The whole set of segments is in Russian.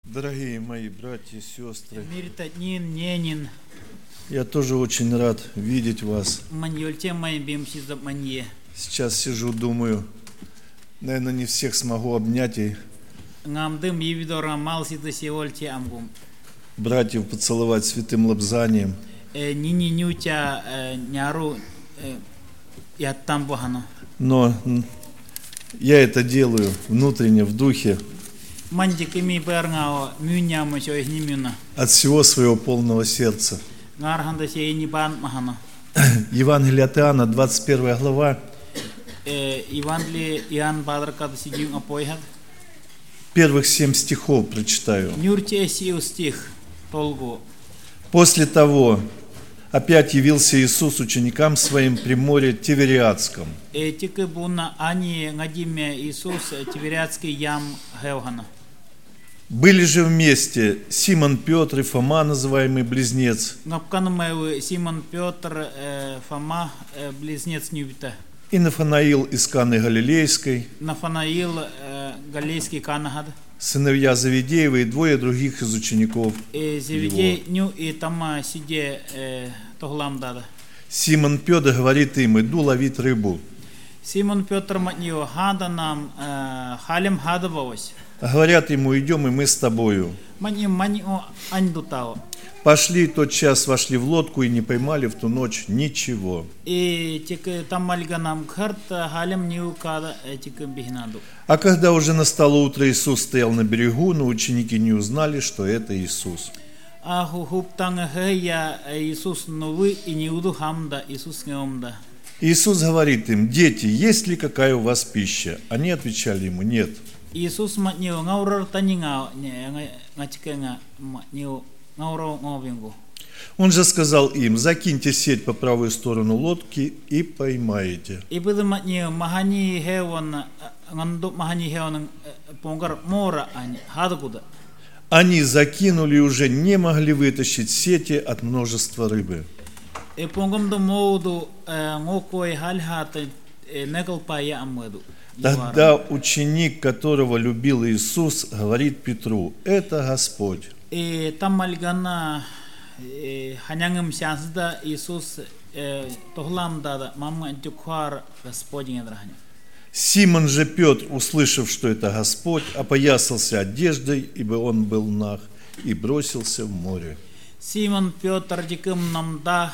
Дорогие мои братья и сестры, Мирта нин ненин я тоже очень рад видеть вас. маньёльте май бимси за манье. Сейчас сижу, думаю, наверное, не всех смогу обнять и Ngam евидора малси да севольте амгум. братьев поцеловать святым лобзанием. Нини нютя няру я там бахано. Но я это делаю внутренне, в духе, Мандиками бернгао мюнямо сё из нимюна. от всего своего полного сердца. Нгарханда сей ни бан махано. Евангелие от Иоанна, 21 глава, Иванли Иоанн Бадракад сидим апойхад. первых 7 стихов прочитаю. Нюрте сиу стих толгу. После того опять явился Иисус ученикам своим при море Тивериадском. Тикы буна ани гадиме Иисус Тивериадский ям хевхана. Были же вместе Симон Петр и Фома, называемый Близнец, Ngapkanmeu Симон Петр Фома близнец Нюбита. и Нафанаил из Каны Галилейской, Нафанаил Галилейский Канахад. сыновья Завидеева и 2 других из учеников Завидей его. ню и тама сиде тоглам дада. Симон Петр говорит им: иду ловить рыбу. Симон Петр матнио хада нам халем хадавось. А говорят ему: идем и мы с тобою. Манио андутао. Пошли, тот час вошли в лодку и не поймали в ту ночь ничего. И тик тамальга нам кхарт халем ню када тик бихнаду. А когда уже настало утро, Иисус стоял на берегу, но ученики не узнали, что это Иисус. Аху хуптанг хэя Иисус новый и неуду хамда Иисус неомда. Иисус говорит им: дети, есть ли какая у вас пища? Они отвечали ему: нет. Иисус матнио ngauror танингao ngachkenga матнио ngauро ngovинgu. Он же сказал им: закиньте сеть по правую сторону лодки и поймаете. И было матнио махани хевон ngando махани хевон понгар мора ани хадгуда. Они закинули и уже не могли вытащить сети от множества рыбы. И понгамдо моуду ngokoi хальхата негалпая амеду. Тогда ученик, которого любил Иисус, говорит Петру: это Господь. И тамальгана ханянгам сянсда Иисус тоглам дада мамма антюкхар Господень драхня. Симон же Петр, услышав, что это Господь, опоясался одеждой, ибо он был наг, и бросился в море. Симон Петр дикым намда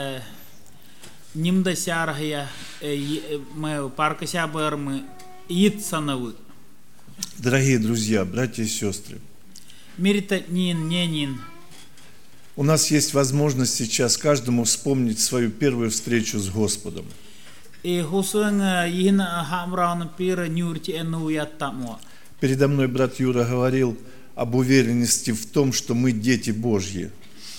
нимда сярхая мы паркася бермы итсановы. Дорогие друзья, братья и сестры, Мирита нин ненин. у нас есть возможность сейчас каждому вспомнить свою первую встречу с Господом. И хусуэн йина хамраун пира нюрти эну яттамо. Передо мной брат Юра говорил об уверенности в том, что мы дети Божьи.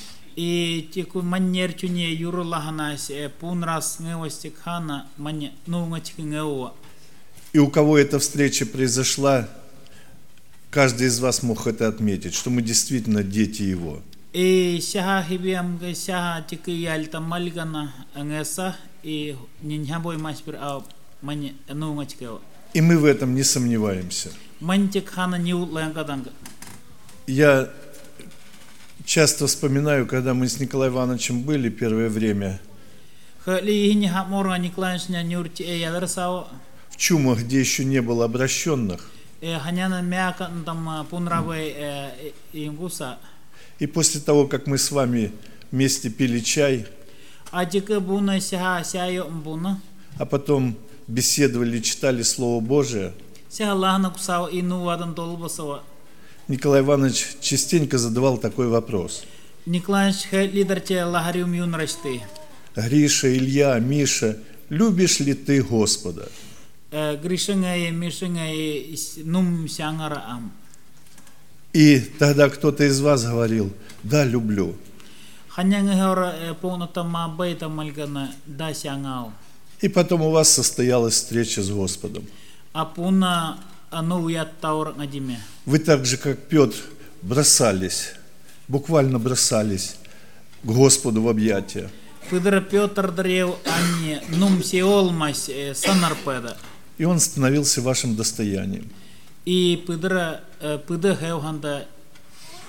И тику маннерчуне юрулаханас пунрас ngewастикхана манне нунгачки ngева. И у кого эта встреча произошла, каждый из вас мог это отметить, что мы действительно дети Его. И сяха хибиам га сяха тики ялта мальгана ngеса и нинхабой маспир а манне нунгачкева. И мы в этом не сомневаемся. Мантикхана ниутлангаданга. Я часто вспоминаю, когда мы с Николаем Ивановичем были первое время в Чумах, где еще не было обращенных. И после того, как мы с вами вместе пили чай, а потом беседовали, читали Слово Божие, Николай Иванович частенько задавал такой вопрос: Гриша, Илья, Миша, любишь ли ты Господа? И тогда кто-то из вас говорил: да, люблю. И потом у вас состоялась встреча с Господом. Вы так же, как Петр, бросались, буквально бросались к Господу в объятия. И Он становился вашим достоянием. И пыдра хевханда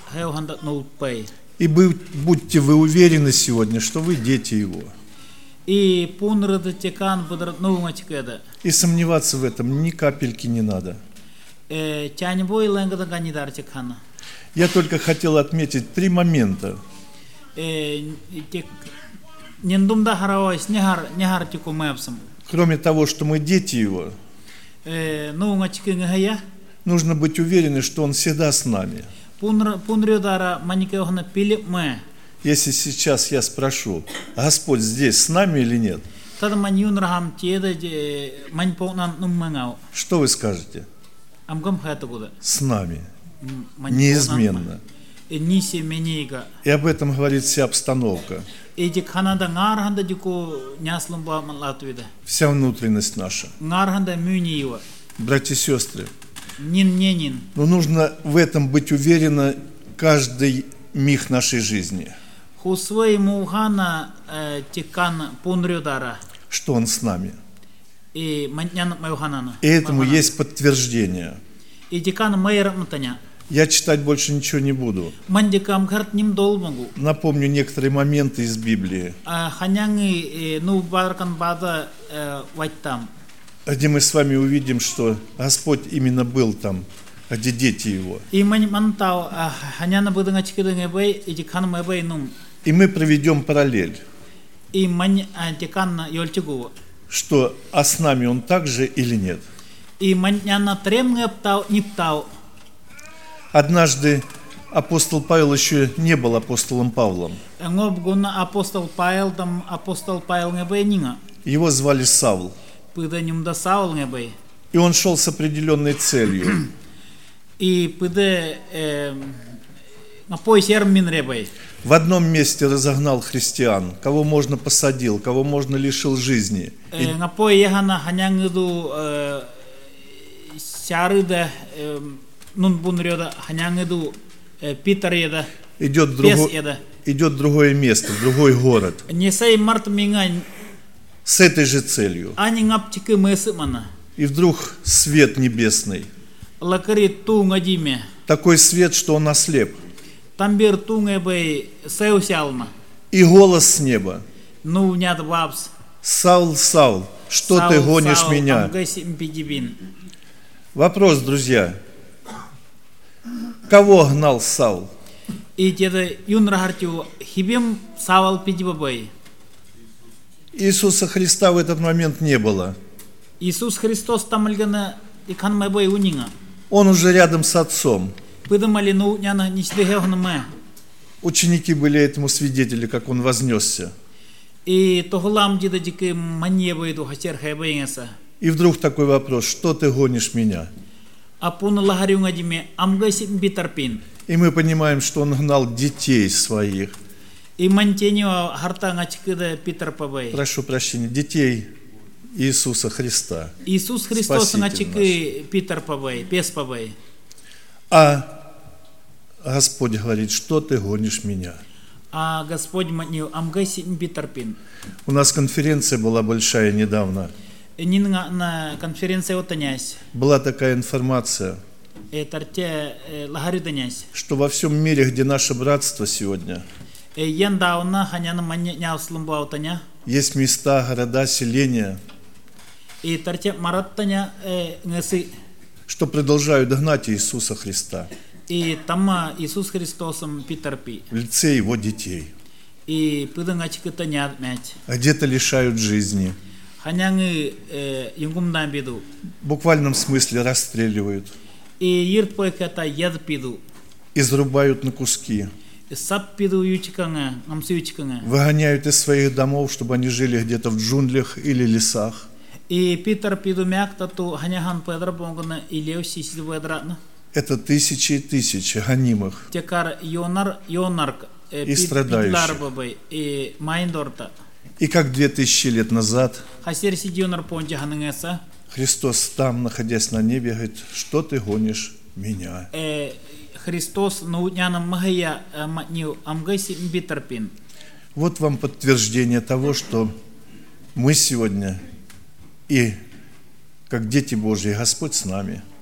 heuhanda no pay. И будьте вы уверены сегодня, что вы дети Его. И пунрада текан бодrat no ngachikeda. И сомневаться в этом ни капельки не надо. Чанбой ленгада ганидар чекана. Я только хотел отметить 3 момента. Нендумда хаrawais нехар тику мэпсам. Кроме того, что мы дети Его, No ngachikengaya. нужно быть уверены, что Он всегда с нами. Пунрёдара маникеохна пилип мэ. Если сейчас я спрошу, Господь здесь с нами или нет, Тада маньюнрахам чеда маньпонан нуммангау. что вы скажете? Амгам хатагуда. С нами. Неизменно. Нисе менейга. И об этом говорит вся обстановка, Эти Канада нгарханда дико няслумба малатвида. вся внутренность наша. Нгарханда мюниева. Братья и сестры, Нин. но нужно в этом быть уверенно каждый миг нашей жизни, Хусвей мухана тикан пунрёдара. что Он с нами. И маньян майханана. И этому есть подтверждение. И тикан майра мтаня. Я читать больше ничего не буду. Мандикам карт ним долмагу. Напомню некоторые моменты из Библии, Ханянги ну баркан бада вайтам. где мы с вами увидим, что Господь именно был там, где дети Его. И мантау ханяна будanga чикидenge бай и тикан мэбай нум. И мы проведем параллель, И мань тикан ёльчигу. что а с нами Он также или нет. И маньяна тремнептау ниптау. Однажды апостол Павел еще не был апостолом Павлом. Ngop guna apostol Павел нgebay нинга. Его звали Савл. Пыда нюмда Саул нgebay. И он шел с определенной целью. И пыда напой сермин ребай. В одном месте разогнал христиан, кого можно посадил, кого можно лишил жизни. Напой ехана ханянгеду сярыда нун бунрёда ханянгеду Питер еда. Идет в другое место, в другой город. Не сей март мингань. С этой же целью. Ани ngapчики мэсы мана. И вдруг свет небесный. Лакари ту ngадиме. Такой свет, что он ослеп. Тамбир ту нgebay сеусялма. И голос с неба. Ну нят вапс. Саул, Саул, что ты гонишь меня? Вопрос, друзья. Кого гнал Саул? И деда юнрахартю хибем савал пидибабай. Иисуса Христа в этот момент не было. Иисус Христос тамальгана икан майбай унинга. Он уже рядом с Отцом. Пыдамали ну няна ничдехевнаме. Ученики были этому свидетели, как он вознесся. И тохлам деда дики маньебайду хачер хайбайнгаса. И вдруг такой вопрос: что ты гонишь меня? Апуна лахарюнгадиме амгайси битарпин. И мы понимаем, что он гнал детей своих. И мантенio харта ngachкида Питер пабай. Прошу прощения, детей Иисуса Христа. Иисус Христос ngachки Питер пабай, пес пабай. А Господь говорит: что ты гонишь меня? А Господь манил амгайси битарпин. У нас конференция была большая недавно. Нинга на конференции отанясь. Была такая информация, Тарте лахарюданясь. что во всем мире, где наше братство сегодня, Яндауна ханяна манья няуслумба отаня. есть места, города, селения, И тарте мараттаня ngasi. что продолжают гнать Иисуса Христа И тамма Иисус Христосом Питерпи. в лице Его детей. И пыдангачкита нят мять. А где-то лишают жизни, Ханянги юнгумдан биду. в буквальном смысле расстреливают, И йиртпойката ядпиду. изрубают на куски, Саппиду ючиканга, амсуючиканга. выгоняют из своих домов, чтобы они жили где-то в джунглях или лесах. И Питер пиду мяктату ханяхан педрабонгана илео сисиду педратна. Это тысячи и тысячи гонимых Текар йонарк. и страдающих. И майндорта. И как 2000 лет назад Хасер сидионар понча ханангеса. Христос там, находясь на небе, говорит: что ты гонишь меня? Христос наутняна махая матнил амгайси битарпин. Вот вам подтверждение того, что мы сегодня и как дети Божьи, Господь с нами.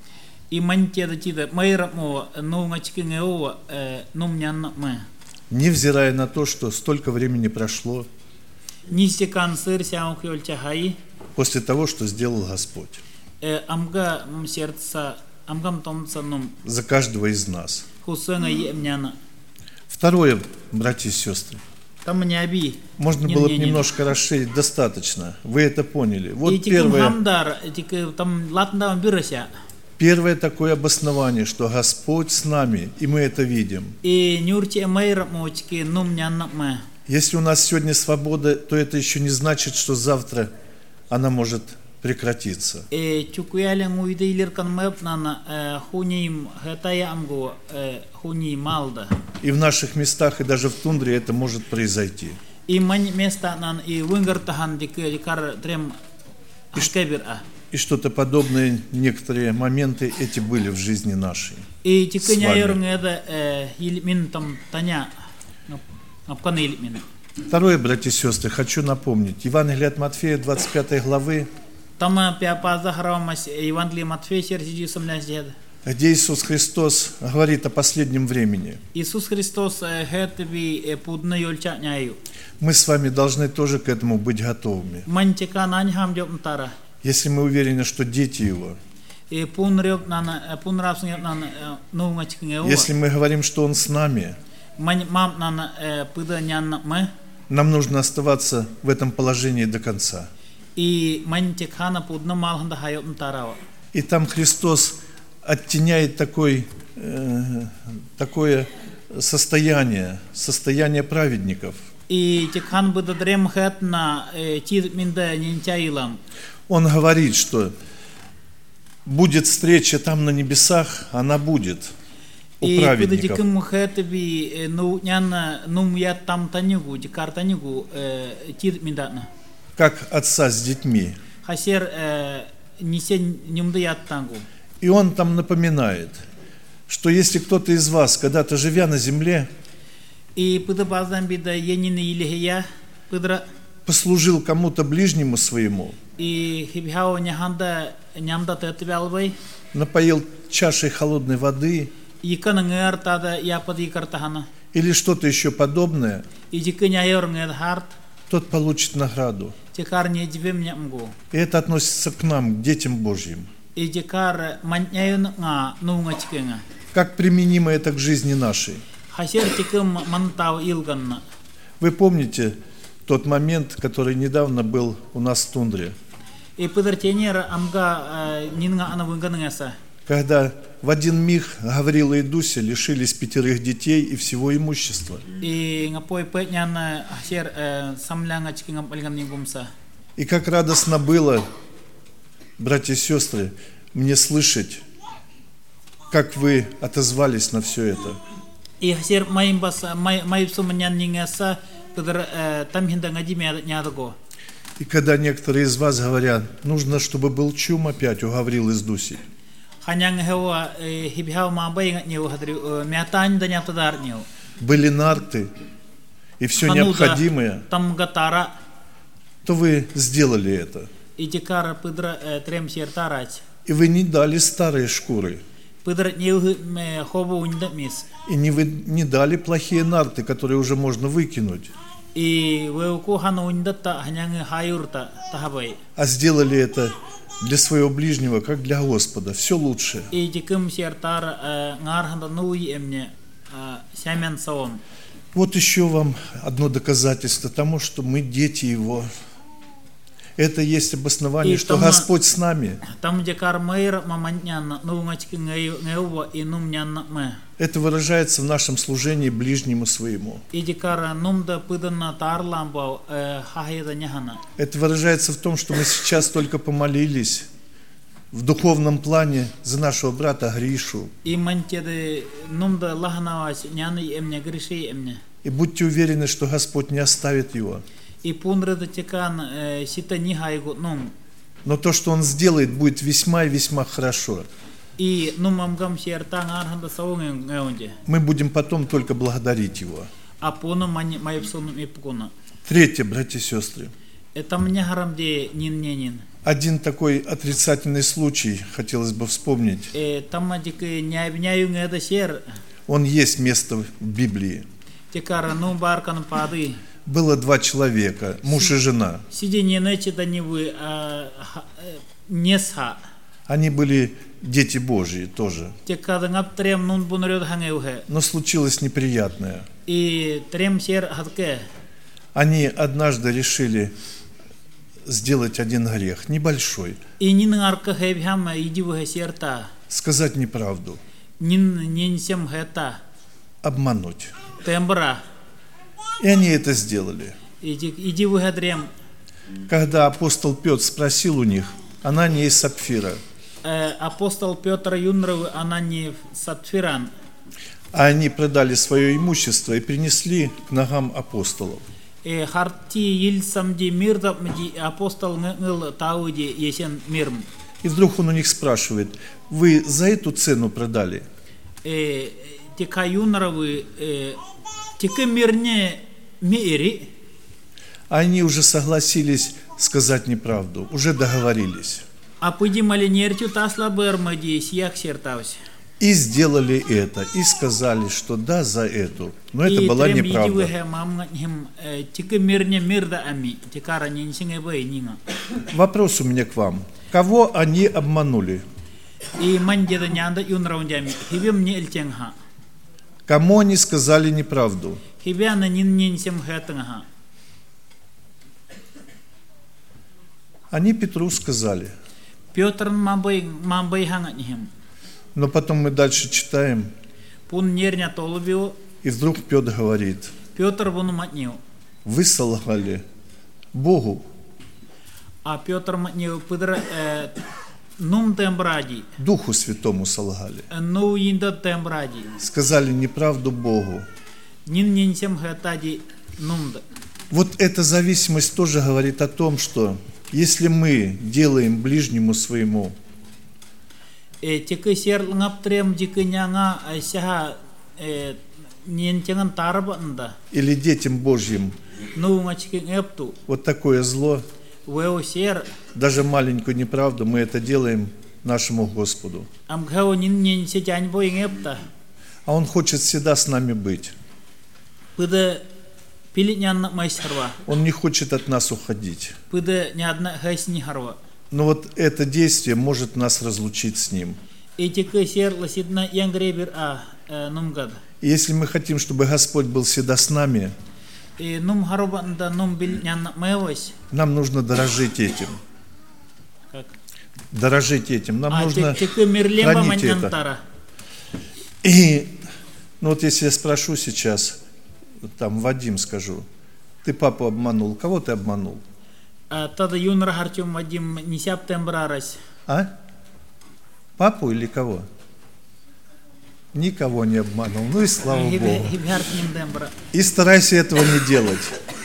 И манте да тида майра мо нунга чикингео нум нянна мэ. Невзирая на то, что столько времени прошло Нистекан сыр сяун хёльча хай. после того, что сделал Господь Амга сердца амгам томца нум за каждого из нас. хусэнга емняна. Второе, братья и сестры, Там не оби. можно было бы немножко расширить, достаточно. Вы это поняли. Вот И тиким хамдар, там латндам бирася. первое такое обоснование, что Господь с нами, и мы это видим. И нюрти майра мочки нум нянна мэ. Если у нас сегодня свобода, то это еще не значит, что завтра она может прекратиться. Чукуялен уйдейлер кан мэп нана хуним хэтая амгу хуни малда. И в наших местах, и даже в тундре это может произойти. И мань места нан и вингертахан дикар трем ашкебир а. И что-то подобное, некоторые моменты эти были в жизни нашей. И тикыня йорнгеда илмин там таня апкан илмин. Второе, братья и сестры, хочу напомнить. Евангелие от Матфея, 25 главы, Там пиапа захарамас Евангелие Матфея сердцу сомляздед. где Иисус Христос говорит о последнем времени. Иисус Христос хэтби пудна йольча няю. Мы с вами должны тоже к этому быть готовыми. Мантика наньхам дёмтара. Если мы уверены, что дети Его, Пунрёк нана пунрапснгет нана нунгачкингео. если мы говорим, что Он с нами, Мань мам нана пыда нянна мэ. нам нужно оставаться в этом положении до конца. И мантикхана пудна малханда хайотмтарава. И там Христос оттеняет такое состояние праведников. И тикхан быда дрем хэтна тид минда нинчаилам. Он говорит, что будет встреча там на небесах, она будет у И пыда праведников. тикым хэтби ну нянна нум я там танюгу дикар танюгу тид миндана. Как отца с детьми. Хасер нисен нюмда я тангу. И он там напоминает, что если кто-то из вас, когда-то живя на земле, И пыда баздан бида енины илихия пыдра. послужил кому-то ближнему своему, И хибхао няханда нямда тэтвялвай. напоил чашей холодной воды Икана ngэр тада япад икартахана. или что-то еще подобное, И дикыня йор ngэр харт. тот получит награду. Тикар не дивим нямгу. И это относится к нам, к детям Божьим. И дикар маньяюн nga нунга чикенга. Как применимо это к жизни нашей? Хасер тикым мантау илганна. Вы помните тот момент, который недавно был у нас в тундре, И пыдыр тенер амга нинга ана вынганнгаса. когда в один миг Гаврила и Дуся лишились 5 детей и всего имущества. И ngapoi пэтнян хасер самлянга чикенга пальган нингумса. И как радостно было, братья и сестры, мне слышать, как вы отозвались на все это. И хасер маймбаса майпсу маньян нингаса пыдыр тамхинда ngaji мядаго. И когда некоторые из вас говорят, нужно, чтобы был чум опять у Гаврилы с Дусей. Ханянг хева хибхау мабай нгатню хадри мятань да нятадар ню. Были нарты и все необходимое, Там гатара то вы сделали это. и дикара пыдра трем сертарать. И вы не дали старые шкуры. Пыдра нью хобу ундамис. И не дали плохие нарты, которые уже можно выкинуть. И веуку хану ундата ханянг хаюрта тахабай. А сделали это для своего ближнего, как для Господа. Все лучше. И дикым сертар нгарханда нуи эмне сямян саом. Вот еще вам одно доказательство тому, что мы дети Его. Это есть обоснование, И что там- Господь с нами. Там дикар мэйр маманьян нунгачки ngeuwa и нумнян мэ. Это выражается в нашем служении ближнему своему. И дикара нумда пыдана тарламба хахида няхана. Это выражается в том, что мы сейчас только помолились в духовном плане за нашего брата Гришу. И мантеды нумда лахнавас няны эмне гриши эмне. И будьте уверены, что Господь не оставит его. И пунрада текан сита нихайгу нум. Но то, что Он сделает, будет весьма и весьма хорошо. И нумамгам серта нгарханда саунге ngеунде. Мы будем потом только благодарить Его. А пуна майпсуну ипкуна. Третье, братья и сестры. Это мне харамде нин. Один такой отрицательный случай хотелось бы вспомнить. Тамма тики няю ngeda share. Он есть место в Библии. Тикара ну баркан пады. Было два человека, муж и жена. Сиди не начата не вы несха. Они были дети Божьи тоже. Тикада ngap трем нун бунрёд хангеухе. Но случилось неприятное. И трем share хатке. Они однажды решили сделать один грех, небольшой. И нин арка хэбхам иди вы серта. Сказать неправду. Нин сем хэта. Обмануть. Тембра. И они это сделали. Иди вы хадрем. Когда апостол Петр спросил у них, Анания и Сапфира, апостол Петр Юнров Анани Сапфиран. а они продали свое имущество и принесли к ногам апостолов. Харти ил самди мирда апостол ngыл тауди есен мирм. И вдруг он у них спрашивает, вы за эту цену продали? Тика Юнровы тика мирне мири. Они уже согласились сказать неправду, уже договорились. А пойди малинертю тасла бермади сияк сертаус. И сделали это, и сказали, что да, за эту. Но это была неправда. Вопрос у меня к вам. Кого они обманули? Кому они сказали неправду? Они Петру сказали. Петр мамбай хангатнихим. Но потом мы дальше читаем, и вдруг Петр говорит, вы солгали Богу. А Петр Духу Святому солгали. тембради. Сказали неправду Богу. Вот эта зависимость тоже говорит о том, что если мы делаем ближнему своему, тикы сер ngapтрем дикыняга сяга нентянган тарабанда. Или детям Божьим. Ну мачки эпту. Вот такое зло. Вэу сер. Даже маленькую неправду мы это делаем нашему Господу. Амгау нин нин сетянь бой эпта. А Он хочет всегда с нами быть. Пыда пилитнян майсарва. Он не хочет от нас уходить. Пыда ни одна хайсни харва. Но вот это действие может нас разлучить с Ним. И если мы хотим, чтобы Господь был всегда с нами, нам нужно дорожить этим. Как? Дорожить этим. Нам нужно хранить это. И ну вот если я спрошу сейчас, там Вадим скажу, ты папу обманул, кого ты обманул? Тада юнра харчум Вадим нисяп тембрарась. А? Папу или кого? Никого не обманул. Ну и слава Богу. И старайся этого не делать.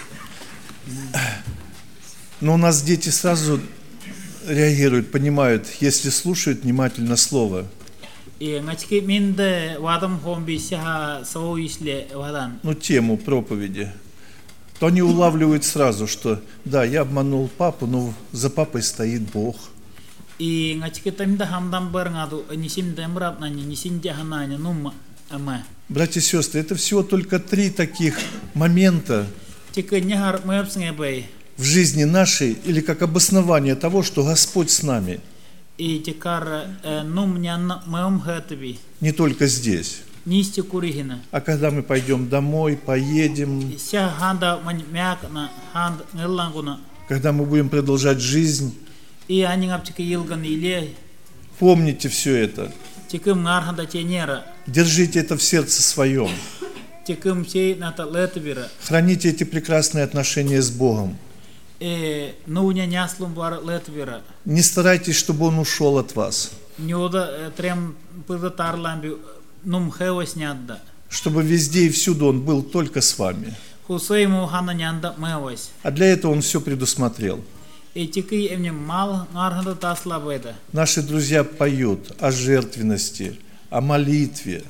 Но у нас дети сразу реагируют, понимают, если слушают внимательно слово. Ну, тему проповеди. То они улавливают сразу, что да, я обманул папу, но за папой стоит Бог. Братья и сестры, это всего только 3 таких момента в жизни нашей, или как обоснование того, что Господь с нами. Не только здесь. А когда мы пойдем домой, поедем, когда мы будем продолжать жизнь, помните все это. Держите это в сердце своем. Храните эти прекрасные отношения с Богом. Не старайтесь, чтобы Он ушел от вас. Чтобы везде и всюду Он был только с вами. А для этого Он все предусмотрел. Наши друзья поют о жертвенности, о молитве,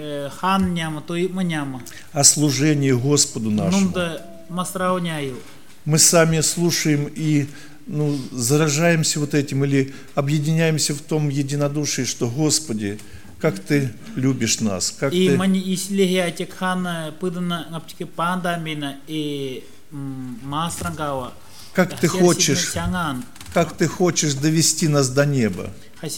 о служении Господу нашему. Мы сами слушаем и заражаемся вот этим или объединяемся в том единодушии, что, Господи, как Ты любишь нас, как Ты... Как Ты хочешь довести нас до неба.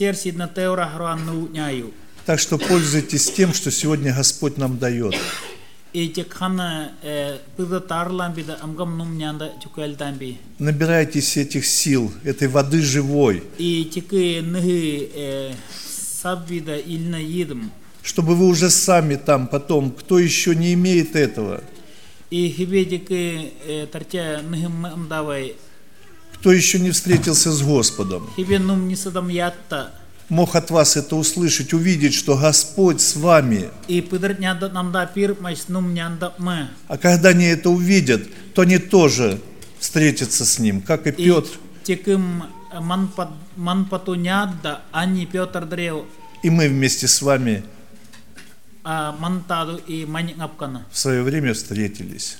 Так что пользуйтесь тем, что сегодня Господь нам дает. Набирайтесь этих сил, этой воды живой, чтобы вы уже сами там потом, кто еще не имеет этого, кто еще не встретился с Господом, мог от вас это услышать, увидеть, что Господь с вами. А когда они это увидят, то они тоже встретятся с Ним, как и Петр. И мы вместе с вами в свое время встретились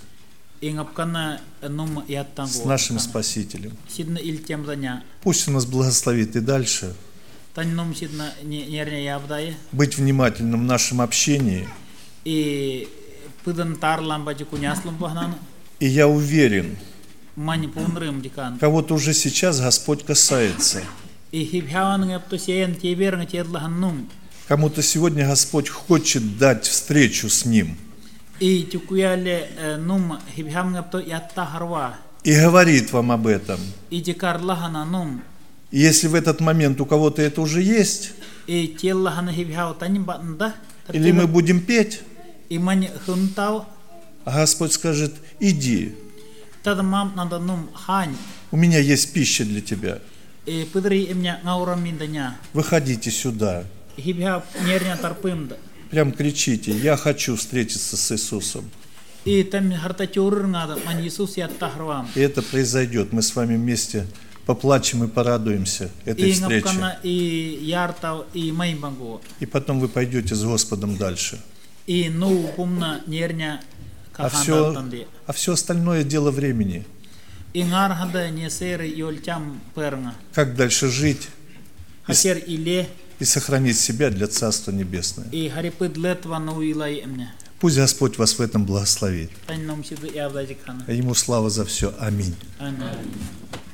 с нашим Спасителем. Пусть Он нас благословит и дальше быть внимательным в нашем общении. И я уверен, кого-то уже сейчас Господь касается. Кому-то сегодня Господь хочет дать встречу с Ним. И говорит вам об этом. И если в этот момент у кого-то это уже есть, или мы будем петь, а Господь скажет: иди, у меня есть пища для тебя, выходите сюда. Прям кричите: я хочу встретиться с Иисусом. И это произойдет. Мы с вами вместе поплачем и порадуемся этой встрече. И потом вы пойдете с Господом дальше. А все остальное дело времени. Как дальше жить и сохранить себя для Царства Небесного. Пусть Господь вас в этом благословит. А Ему слава за все. Аминь.